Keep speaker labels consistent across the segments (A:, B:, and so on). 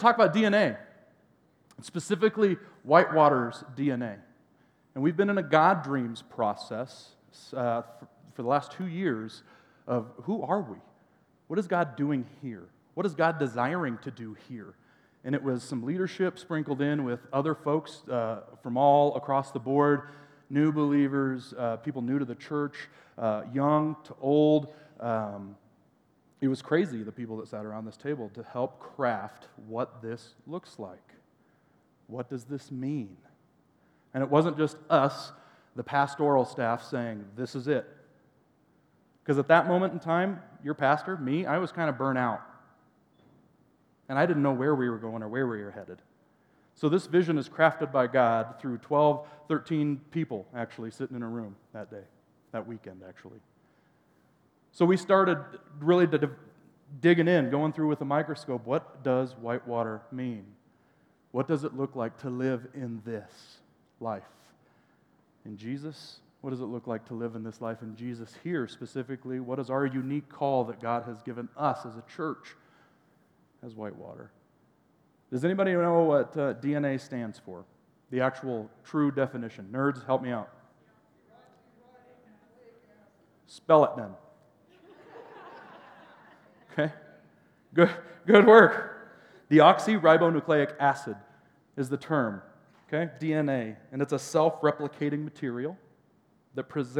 A: talk about DNA, specifically Whitewater's DNA. And we've been in a God Dreams process for the last 2 years of who are we? What is God doing here? What is God desiring to do here? And it was some leadership sprinkled in with other folks from all across the board, new believers, people new to the church, young to old. It was crazy, the people that sat around this table, to help craft what this looks like. What does this mean? And it wasn't just us, the pastoral staff, saying, this is it. Because at that moment in time, your pastor, me, I was kind of burnt out. And I didn't know where we were going or where we were headed. So this vision is crafted by God through 12, 13 people actually sitting in a room that day, that weekend actually. So we started really digging in, going through with a microscope. What does Whitewater mean? What does it look like to live in this life? In Jesus, what does it look like to live in this life in Jesus here specifically? What is our unique call that God has given us as a church, as Whitewater? Does anybody know what DNA stands for? The actual true definition. Nerds, help me out. Spell it then. Okay? Good work. Deoxyribonucleic acid is the term. Okay? DNA. And it's a self-replicating material it's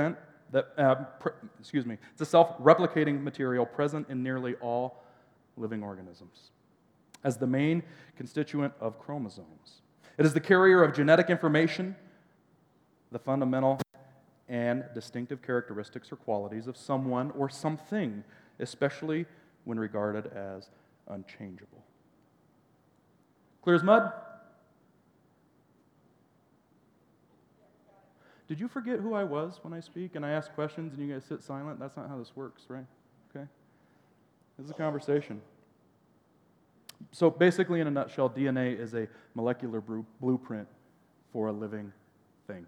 A: a self-replicating material present in nearly all living organisms as the main constituent of chromosomes. It is the carrier of genetic information, the fundamental and distinctive characteristics or qualities of someone or something, especially when regarded as unchangeable. Clear as mud? Did you forget who I was when I speak and I ask questions and you guys sit silent? That's not how this works, right? Okay? This is a conversation. So basically, in a nutshell, DNA is a molecular blueprint for a living thing.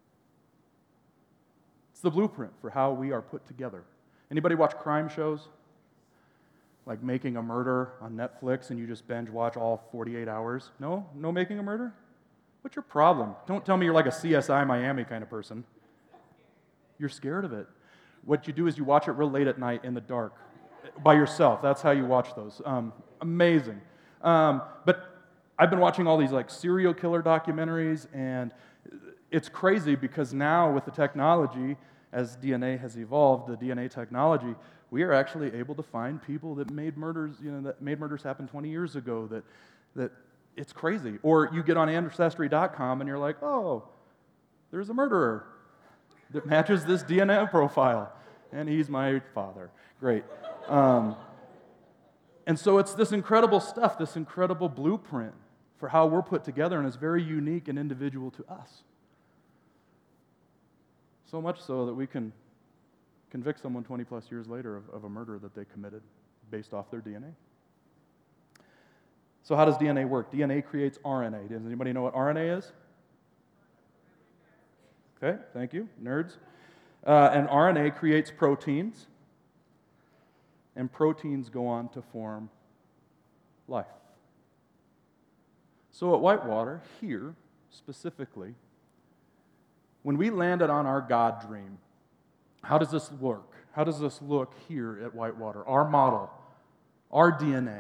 A: It's the blueprint for how we are put together. Anybody watch crime shows? Like Making a Murder on Netflix and you just binge watch all 48 hours? No? No Making a Murder? What's your problem? Don't tell me you're like a CSI Miami kind of person. You're scared of it. What you do is you watch it real late at night in the dark by yourself. That's how you watch those. Amazing. But I've been watching all these like serial killer documentaries, and it's crazy because now with the technology, as DNA has evolved, the DNA technology, we are actually able to find people that made murders, that made murders happen 20 years ago. That it's crazy. Or you get on Ancestry.com and you're like, oh, there's a murderer that matches this DNA profile, and he's my father. Great. And so it's this incredible stuff, this incredible blueprint for how we're put together, and it's very unique and individual to us. So much so that we can convict someone 20 plus years later of a murder that they committed based off their DNA. So how does DNA work? DNA creates RNA. Does anybody know what RNA is? Okay, thank you, nerds. And RNA creates proteins, and proteins go on to form life. So at Whitewater, here specifically, when we landed on our God dream, how does this work? How does this look here at Whitewater? Our model, our DNA.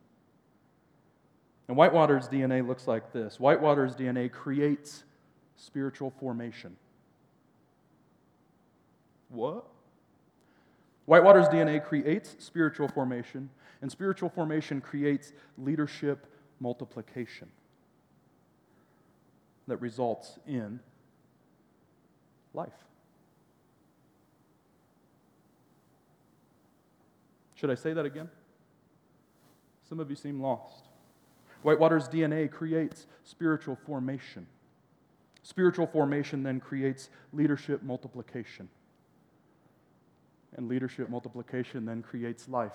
A: And Whitewater's DNA looks like this. Whitewater's DNA creates spiritual formation. What? Whitewater's DNA creates spiritual formation, and spiritual formation creates leadership multiplication that results in life. Should I say that again? Some of you seem lost. Whitewater's DNA creates spiritual formation. Spiritual formation then creates leadership multiplication. And leadership multiplication then creates life.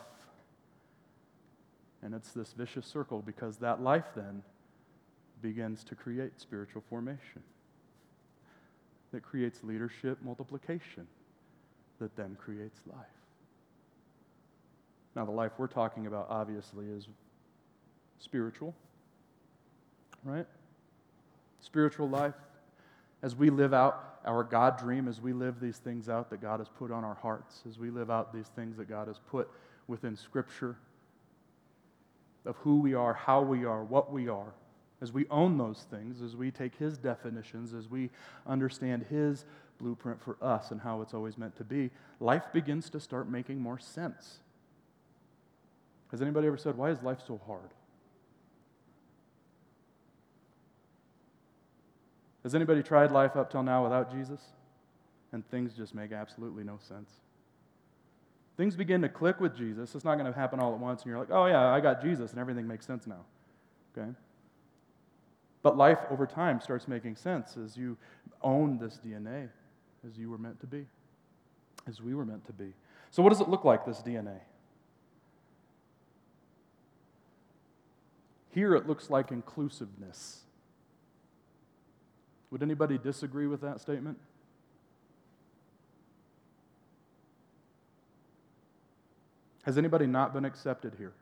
A: And it's this vicious circle because that life then begins to create spiritual formation. That creates leadership multiplication that then creates life. Now, the life we're talking about, obviously, is spiritual, right? Spiritual life. As we live out our God dream, as we live these things out that God has put on our hearts, as we live out these things that God has put within Scripture of who we are, how we are, what we are, as we own those things, as we take His definitions, as we understand His blueprint for us and how it's always meant to be, life begins to start making more sense. Has anybody ever said, why is life so hard? Has anybody tried life up till now without Jesus? And things just make absolutely no sense. Things begin to click with Jesus. It's not going to happen all at once, and you're like, oh yeah, I got Jesus, and everything makes sense now. Okay? But life over time starts making sense as you own this DNA, as you were meant to be, as we were meant to be. So what does it look like, this DNA? Here it looks like inclusiveness. Would anybody disagree with that statement? Has anybody not been accepted here?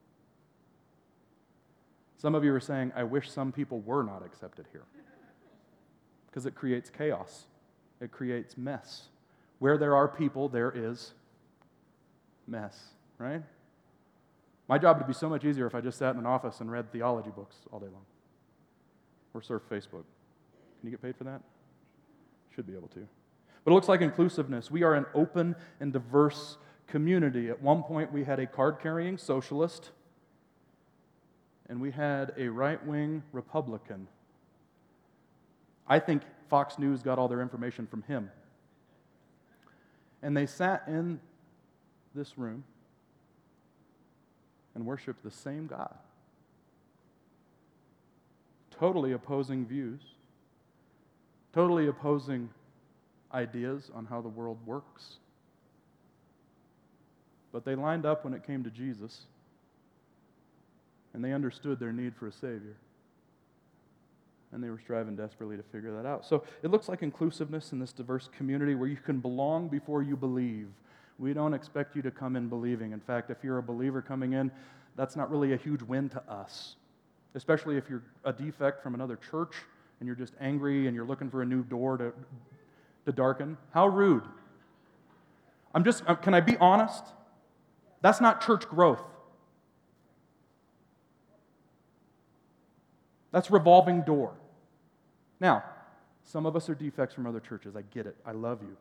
A: Some of you are saying, I wish some people were not accepted here. Because it creates chaos. It creates mess. Where there are people, there is mess, right? My job would be so much easier if I just sat in an office and read theology books all day long. Or surf Facebook. Can you get paid for that? Should be able to. But it looks like inclusiveness. We are an open and diverse community. At one point, we had a card-carrying socialist, and we had a right-wing Republican. I think Fox News got all their information from him. And they sat in this room and worshiped the same God. Totally opposing views. Totally opposing ideas on how the world works. But they lined up when it came to Jesus, and they understood their need for a Savior. And they were striving desperately to figure that out. So it looks like inclusiveness in this diverse community where you can belong before you believe. We don't expect you to come in believing. In fact, if you're a believer coming in, that's not really a huge win to us, especially if you're a defect from another church and you're just angry and you're looking for a new door to darken. How rude. Can I be honest? That's not church growth. That's revolving door. Now, some of us are defects from other churches. I get it. I love you.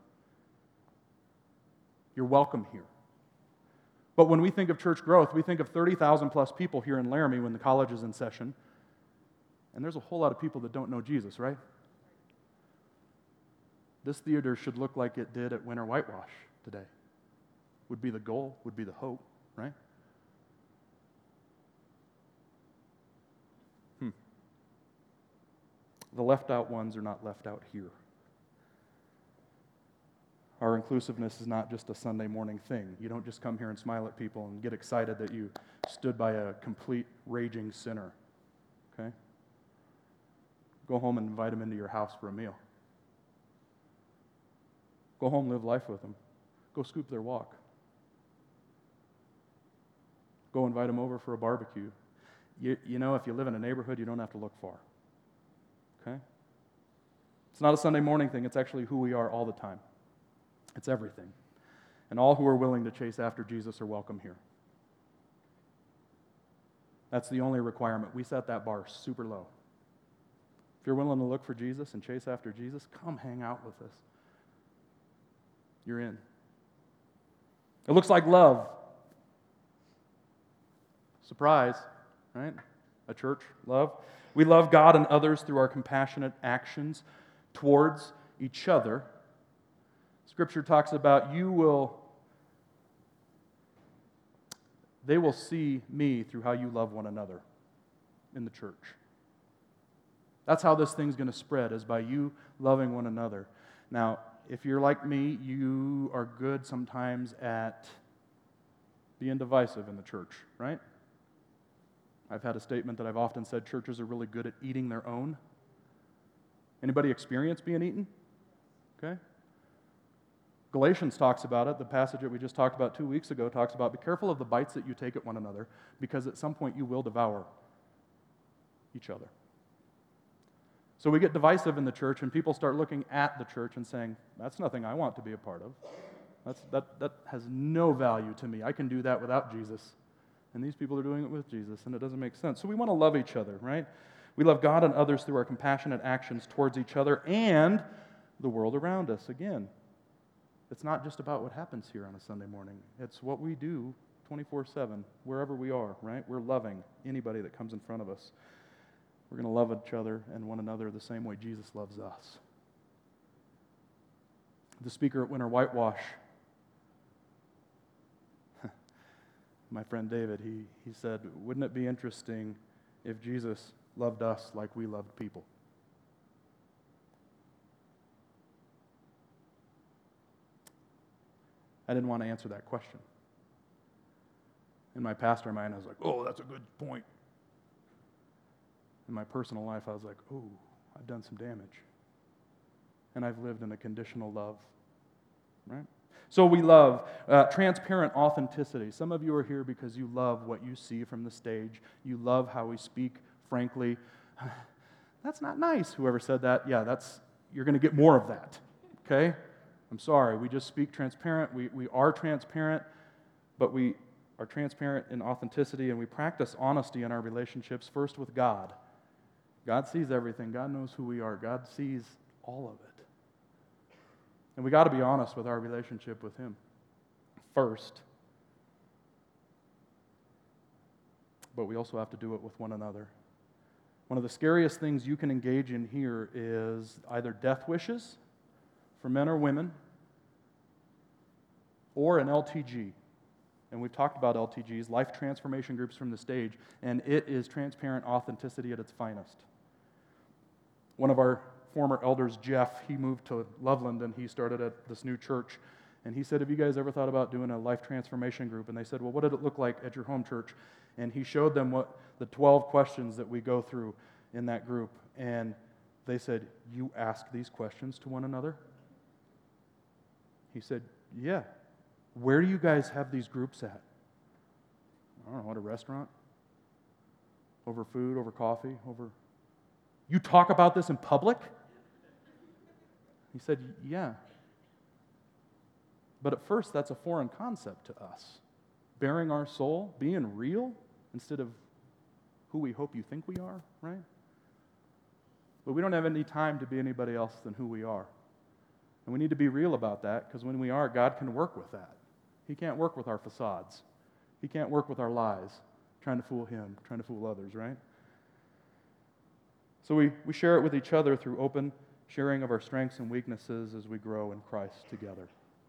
A: You're welcome here. But when we think of church growth, we think of 30,000 plus people here in Laramie when the college is in session. And there's a whole lot of people that don't know Jesus, right? This theater should look like it did at Winter Whitewash today. Would be the goal, would be the hope, right? The left out ones are not left out here. Our inclusiveness is not just a Sunday morning thing. You don't just come here and smile at people and get excited that you stood by a complete raging sinner, okay? Go home and invite them into your house for a meal. Go home, live life with them. Go scoop their walk. Go invite them over for a barbecue. You know, if you live in a neighborhood, you don't have to look far. Okay? It's not a Sunday morning thing. It's actually who we are all the time. It's everything. And all who are willing to chase after Jesus are welcome here. That's the only requirement. We set that bar super low. If you're willing to look for Jesus and chase after Jesus, come hang out with us. You're in. It looks like love. Surprise, right? A church, love. We love God and others through our compassionate actions towards each other. Scripture talks about they will see me through how you love one another in the church. That's how this thing's going to spread, is by you loving one another. Now, if you're like me, you are good sometimes at being divisive in the church, right? I've had a statement that I've often said, churches are really good at eating their own. Anybody experience being eaten? Okay. Galatians talks about it. The passage that we just talked about 2 weeks ago talks about, be careful of the bites that you take at one another, because at some point you will devour each other. So we get divisive in the church, and people start looking at the church and saying, that's nothing I want to be a part of. That has no value to me. I can do that without Jesus. And these people are doing it with Jesus, and it doesn't make sense. So we want to love each other, right? We love God and others through our compassionate actions towards each other and the world around us. Again, it's not just about what happens here on a Sunday morning. It's what we do 24/7, wherever we are, right? We're loving anybody that comes in front of us. We're going to love each other and one another the same way Jesus loves us. The speaker at Winter Whitewash, my friend David, he said, wouldn't it be interesting if Jesus loved us like we loved people? I didn't want to answer that question. In my pastor mind, I was like, oh, that's a good point. In my personal life, I was like, oh, I've done some damage. And I've lived in a conditional love, right? So we love transparent authenticity. Some of you are here because you love what you see from the stage. You love how we speak frankly. That's not nice, whoever said that. Yeah, you're going to get more of that, okay? I'm sorry. We just speak transparent. We are transparent, but we are transparent in authenticity, and we practice honesty in our relationships, first with God. God sees everything. God knows who we are. God sees all of it. And we got to be honest with our relationship with Him first. But we also have to do it with one another. One of the scariest things you can engage in here is either death wishes for men or women, or an LTG. And we've talked about LTGs, life transformation groups from the stage, and it is transparent authenticity at its finest. One of our former elders, Jeff, he moved to Loveland and he started at this new church. And he said, have you guys ever thought about doing a life transformation group? And they said, well, what did it look like at your home church? And he showed them what the 12 questions that we go through in that group. And they said, you ask these questions to one another? He said, yeah. Where do you guys have these groups at? I don't know, at a restaurant? Over food, over coffee, over... You talk about this in public? He said, yeah. But at first, that's a foreign concept to us. Bearing our soul, being real, instead of who we hope you think we are, right? But we don't have any time to be anybody else than who we are. And we need to be real about that, because when we are, God can work with that. He can't work with our facades. He can't work with our lies, trying to fool Him, trying to fool others, right? So we share it with each other through open sharing of our strengths and weaknesses as we grow in Christ together.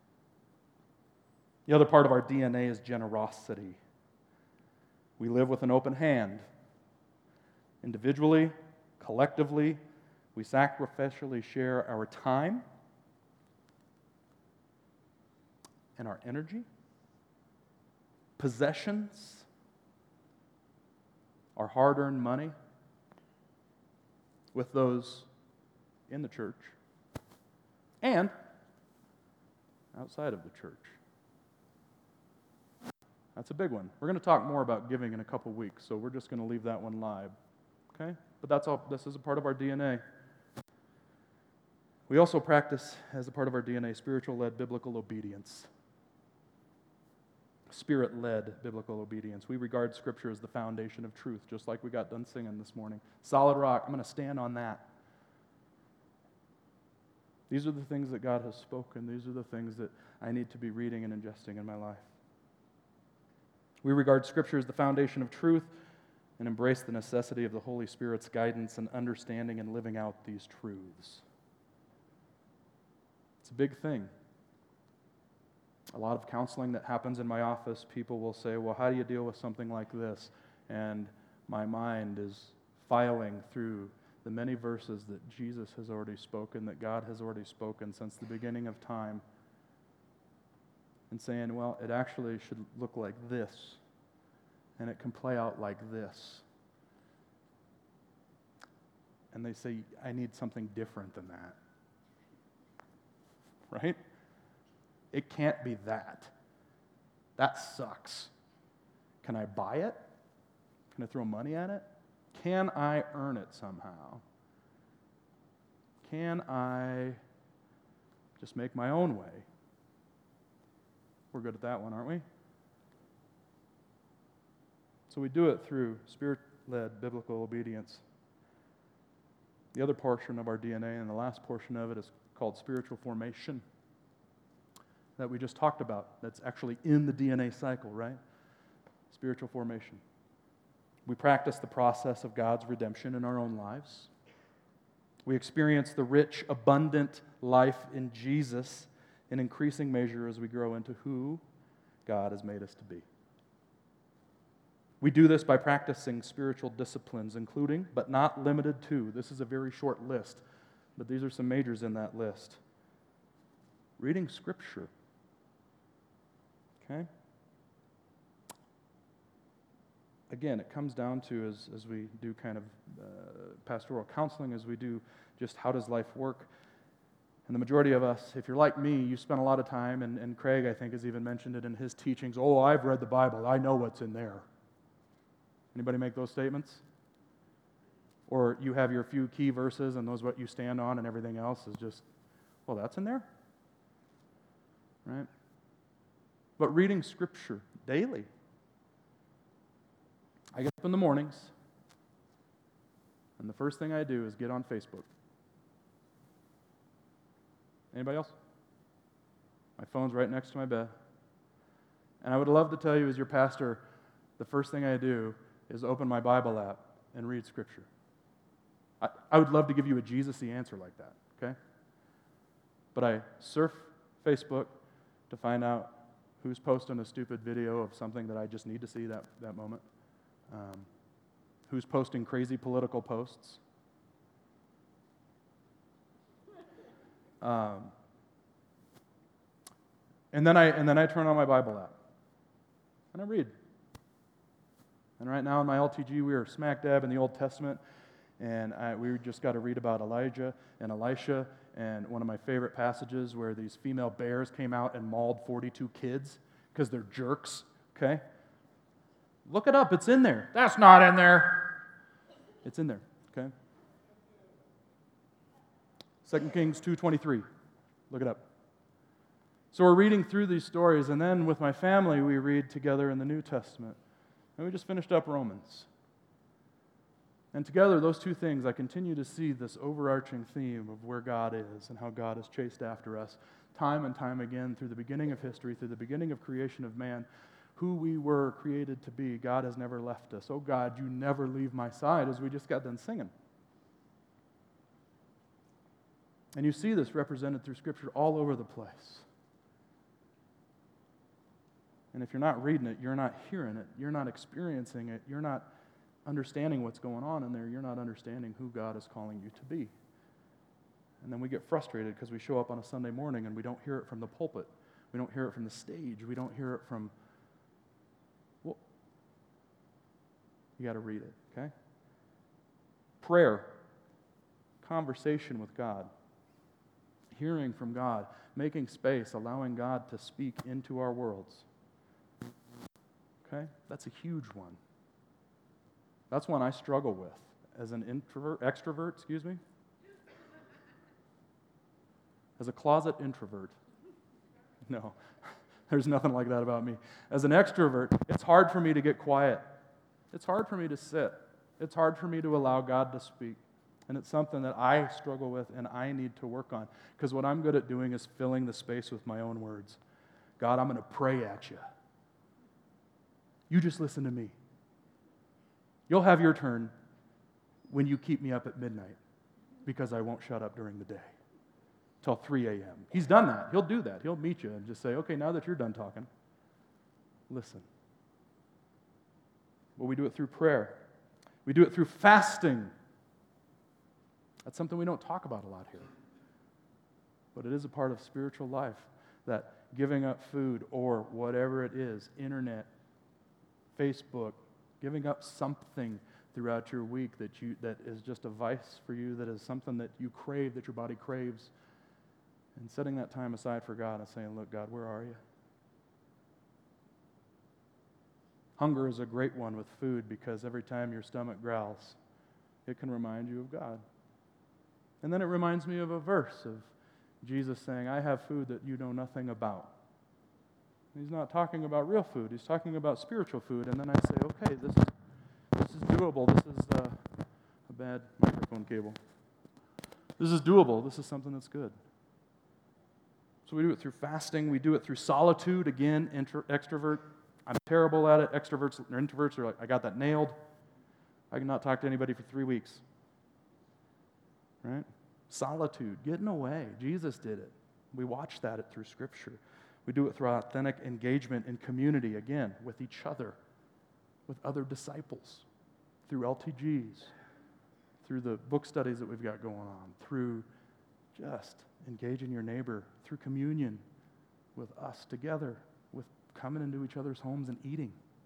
A: The other part of our DNA is generosity. We live with an open hand. Individually, collectively, we sacrificially share our time and our energy, possessions, our hard-earned money with those in the church and outside of the church. That's a big one. We're going to talk more about giving in a couple weeks, so we're just going to leave that one live. Okay? But that's all. This is a part of our DNA. We also practice, as a part of our DNA, spiritual-led biblical obedience. Spirit-led biblical obedience. We regard Scripture as the foundation of truth, just like we got done singing this morning. Solid rock. I'm going to stand on that. These are the things that God has spoken. These are the things that I need to be reading and ingesting in my life. We regard Scripture as the foundation of truth and embrace the necessity of the Holy Spirit's guidance in understanding and living out these truths. It's a big thing. A lot of counseling that happens in my office, people will say, well, how do you deal with something like this? And my mind is filing through the many verses that Jesus has already spoken, that God has already spoken since the beginning of time, and saying, well, it actually should look like this, and it can play out like this. And they say, I need something different than that. Right? It can't be that. That sucks. Can I buy it? Can I throw money at it? Can I earn it somehow? Can I just make my own way? We're good at that one, aren't we? So we do it through Spirit-led biblical obedience. The other portion of our DNA, and the last portion of it, is called spiritual formation, that we just talked about. That's actually in the DNA cycle, right? Spiritual formation. We practice the process of God's redemption in our own lives. We experience the rich, abundant life in Jesus in increasing measure as we grow into who God has made us to be. We do this by practicing spiritual disciplines, including, but not limited to, this is a very short list, but these are some majors in that list. Reading Scripture. Okay? Again, it comes down to, as we do kind of pastoral counseling, as we do just how does life work. And the majority of us, if you're like me, you spend a lot of time, and Craig, I think, has even mentioned it in his teachings, oh, I've read the Bible, I know what's in there. Anybody make those statements? Or you have your few key verses and those what you stand on and everything else is just, well, that's in there? Right? But reading Scripture daily. I get up in the mornings, and the first thing I do is get on Facebook. Anybody else? My phone's right next to my bed. And I would love to tell you as your pastor, the first thing I do is open my Bible app and read Scripture. I would love to give you a Jesus-y answer like that, okay? But I surf Facebook to find out who's posting a stupid video of something that I just need to see that moment. Who's posting crazy political posts. And then I turn on my Bible app and I read. And right now in my LTG, we are smack dab in the Old Testament, and we just got to read about Elijah and Elisha, and one of my favorite passages where these female bears came out and mauled 42 kids because they're jerks, okay? Look it up, it's in there. That's not in there. It's in there, okay? 2 Kings 2:23. Look it up. So we're reading through these stories, and then with my family, we read together in the New Testament. And we just finished up Romans. And together, those two things, I continue to see this overarching theme of where God is and how God has chased after us time and time again through the beginning of history, through the beginning of creation of man, who we were created to be. God has never left us. Oh God, you never leave my side, as we just got done singing. And you see this represented through Scripture all over the place. And if you're not reading it, you're not hearing it, you're not experiencing it, you're not understanding what's going on in there, you're not understanding who God is calling you to be. And then we get frustrated because we show up on a Sunday morning and we don't hear it from the pulpit. We don't hear it from the stage. We don't hear it from... Well, you got to read it, okay? Prayer, conversation with God, hearing from God, making space, allowing God to speak into our worlds. Okay? That's a huge one. That's one I struggle with as an extrovert, as a closet introvert. No, there's nothing like that about me. As an extrovert, it's hard for me to get quiet. It's hard for me to sit. It's hard for me to allow God to speak. And it's something that I struggle with and I need to work on. Because what I'm good at doing is filling the space with my own words. God, I'm going to pray at you. You just listen to me. You'll have your turn when you keep me up at midnight because I won't shut up during the day till 3 a.m. He's done that. He'll do that. He'll meet you and just say, okay, now that you're done talking, listen. Well, we do it through prayer. We do it through fasting. That's something we don't talk about a lot here. But it is a part of spiritual life, that giving up food or whatever it is, internet, Facebook, giving up something throughout your week that is just a vice for you, that is something that you crave, that your body craves, and setting that time aside for God and saying, look, God, where are you? Hunger is a great one with food because every time your stomach growls, it can remind you of God. And then it reminds me of a verse of Jesus saying, I have food that you know nothing about. He's not talking about real food. He's talking about spiritual food. And then I say, okay, this is doable. This is a bad microphone cable. This is doable. This is something that's good. So we do it through fasting. We do it through solitude. Again, extrovert. I'm terrible at it. Extroverts or introverts are like, I got that nailed. I cannot talk to anybody for 3 weeks. Right? Solitude, getting away. Jesus did it. We watch that through Scripture. We do it through authentic engagement in community, again, with each other, with other disciples, through LTGs, through the book studies that we've got going on, through just engaging your neighbor, through communion with us together, with coming into each other's homes and eating.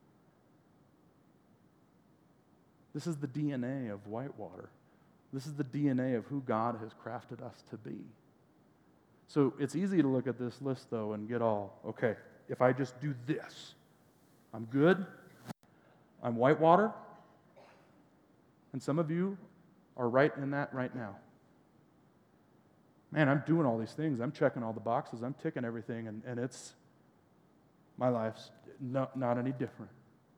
A: This is the DNA of Whitewater. This is the DNA of who God has crafted us to be. So it's easy to look at this list, though, and get all, okay, if I just do this, I'm good, I'm Whitewater, and some of you are right in that right now. Man, I'm doing all these things, I'm checking all the boxes, I'm ticking everything, and it's, my life's not any different.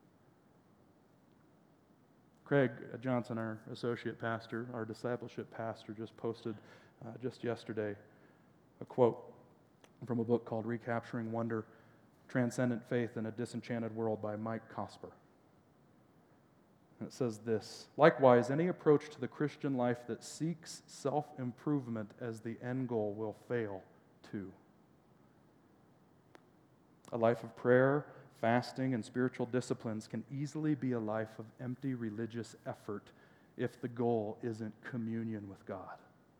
A: Craig Johnson, our associate pastor, our discipleship pastor, just posted just yesterday a quote from a book called Recapturing Wonder, Transcendent Faith in a Disenchanted World by Mike Cosper. And it says this, likewise, any approach to the Christian life that seeks self-improvement as the end goal will fail too. A life of prayer, fasting, and spiritual disciplines can easily be a life of empty religious effort if the goal isn't communion with God.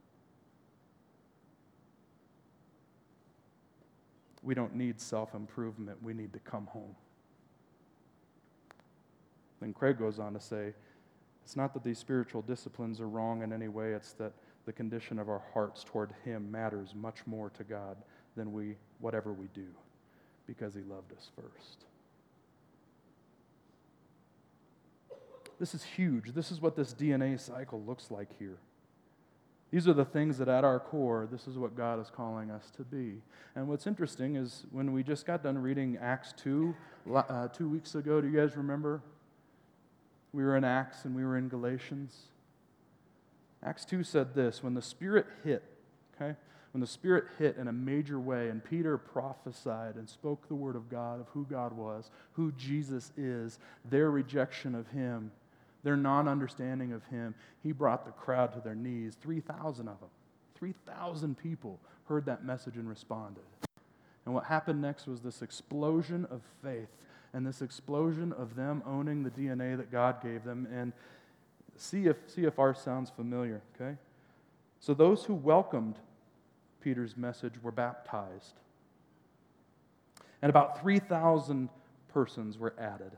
A: We don't need self-improvement. We need to come home. Then Craig goes on to say, it's not that these spiritual disciplines are wrong in any way. It's that the condition of our hearts toward Him matters much more to God than whatever we do, because He loved us first. This is huge. This is what this DNA cycle looks like here. These are the things that at our core, this is what God is calling us to be. And what's interesting is when we just got done reading Acts 2 2 weeks ago, do you guys remember? We were in Acts and we were in Galatians. Acts 2 said this, when the Spirit hit, okay? When the Spirit hit in a major way and Peter prophesied and spoke the word of God, of who God was, who Jesus is, their rejection of Him, their non-understanding of Him, He brought the crowd to their knees. 3,000 of them, 3,000 people heard that message and responded. And what happened next was this explosion of faith and this explosion of them owning the DNA that God gave them. And see if ours sounds familiar, okay? So those who welcomed Peter's message were baptized. And about 3,000 persons were added.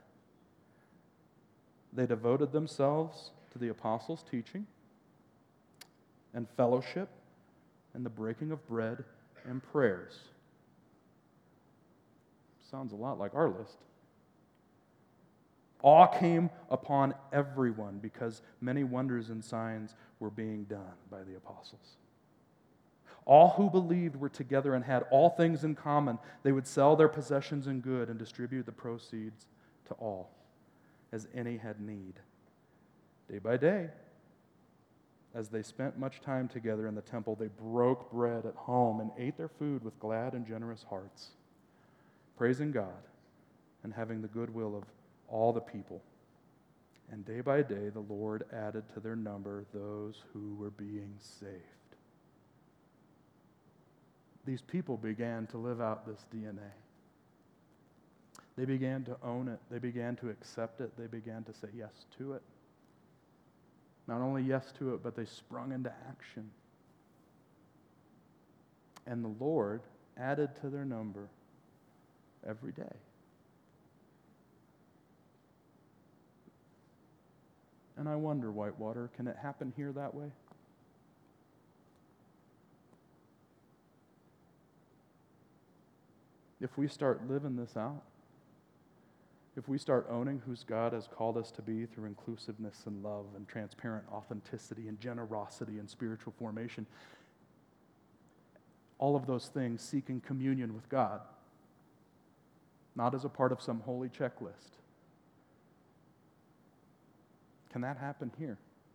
A: They devoted themselves to the apostles' teaching and fellowship and the breaking of bread and prayers. Sounds a lot like our list. Awe came upon everyone because many wonders and signs were being done by the apostles. All who believed were together and had all things in common. They would sell their possessions and goods and distribute the proceeds to all, as any had need. Day by day, as they spent much time together in the temple, they broke bread at home and ate their food with glad and generous hearts, praising God and having the goodwill of all the people. And day by day, the Lord added to their number those who were being saved. These people began to live out this DNA. They began to own it. They began to accept it. They began to say yes to it. Not only yes to it, but they sprung into action. And the Lord added to their number every day. And I wonder, Whitewater, can it happen here that way? If we start living this out, if we start owning whose God has called us to be through inclusiveness and love and transparent authenticity and generosity and spiritual formation, all of those things seeking communion with God, not as a part of some holy checklist. Can that happen here?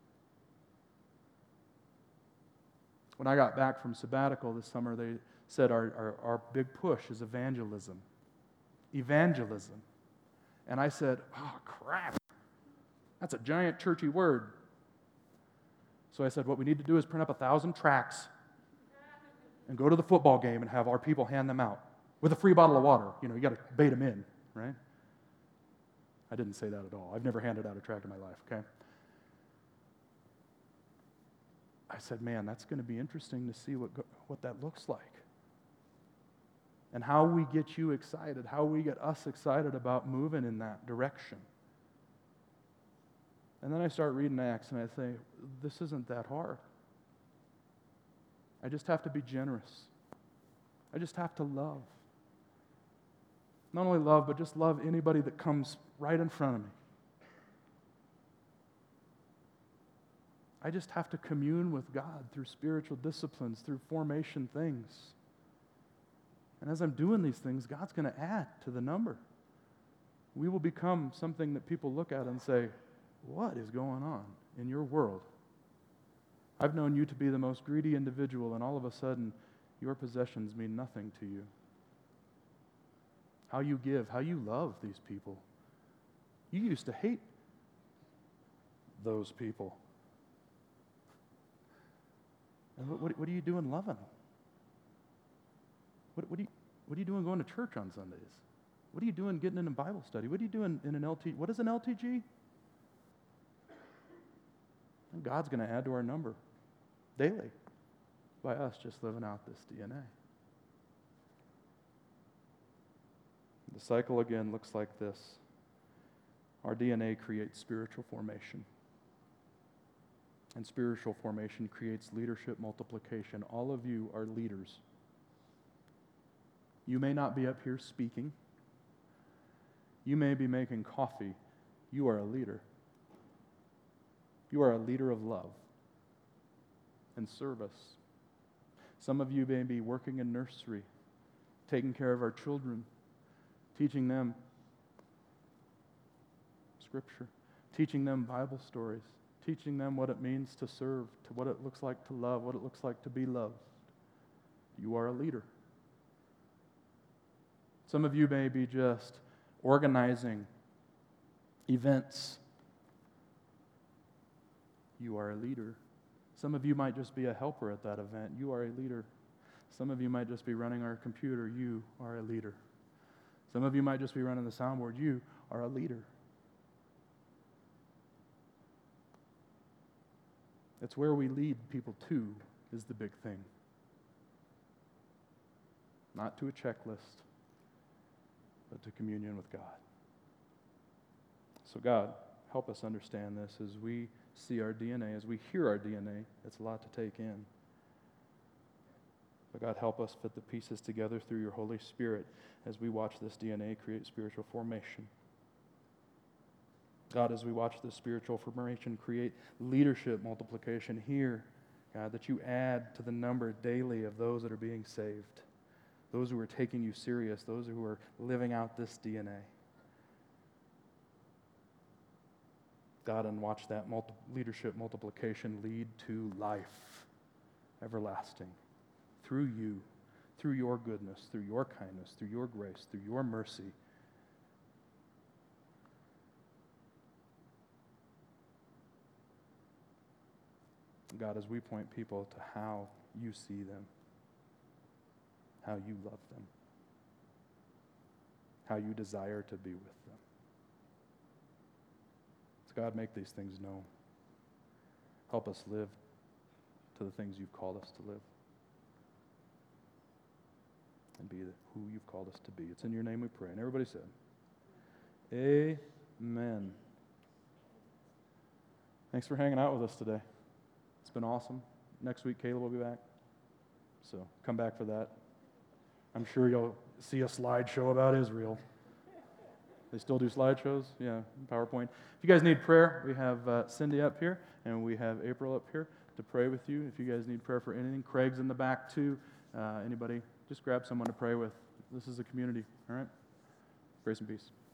A: When I got back from sabbatical this summer, they said our big push is evangelism. Evangelism. And I said, oh, crap. That's a giant churchy word. So I said, what we need to do is print up 1,000 tracts and go to the football game and have our people hand them out with a free bottle of water. You got to bait them in, right? I didn't say that at all. I've never handed out a tract in my life, okay? I said, man, that's going to be interesting to see what that looks like. And how we get you excited, how we get us excited about moving in that direction. And then I start reading Acts and I think, this isn't that hard. I just have to be generous. I just have to love. Not only love, but just love anybody that comes right in front of me. I just have to commune with God through spiritual disciplines, through formation things. And as I'm doing these things, God's going to add to the number. We will become something that people look at and say, what is going on in your world? I've known you to be the most greedy individual, and all of a sudden, your possessions mean nothing to you. How you give, how you love these people. You used to hate those people. And what are you doing loving them? What are you doing going to church on Sundays? What are you doing getting in a Bible study? What are you doing in an LTG? What is an LTG? And God's going to add to our number daily by us just living out this DNA. The cycle again looks like this. Our DNA creates spiritual formation. And spiritual formation creates leadership multiplication. All of you are leaders. You may not be up here speaking. You may be making coffee. You are a leader. You are a leader of love and service. Some of you may be working in nursery, taking care of our children, teaching them Scripture, teaching them Bible stories, teaching them what it means to serve, to what it looks like to love, what it looks like to be loved. You are a leader. Some of you may be just organizing events. You are a leader. Some of you might just be a helper at that event. You are a leader. Some of you might just be running our computer. You are a leader. Some of you might just be running the soundboard. You are a leader. It's where we lead people to is the big thing. Not to a checklist, but to communion with God. So God, help us understand this as we see our DNA, as we hear our DNA. It's a lot to take in. But God, help us fit the pieces together through your Holy Spirit as we watch this DNA create spiritual formation. God, as we watch this spiritual formation create leadership multiplication here, God, that you add to the number daily of those that are being saved, those who are taking you serious, those who are living out this DNA. God, and watch that leadership multiplication lead to life everlasting through you, through your goodness, through your kindness, through your grace, through your mercy. God, as we point people to how you see them, how you love them, how you desire to be with them. So God, make these things known. Help us live to the things you've called us to live and be who you've called us to be. It's in your name we pray. And everybody said, amen. Thanks for hanging out with us today. It's been awesome. Next week, Caleb will be back. So come back for that. I'm sure you'll see a slideshow about Israel. They still do slideshows? Yeah, PowerPoint. If you guys need prayer, we have Cindy up here, and we have April up here to pray with you. If you guys need prayer for anything, Craig's in the back too. Anybody, just grab someone to pray with. This is a community, all right? Grace and peace.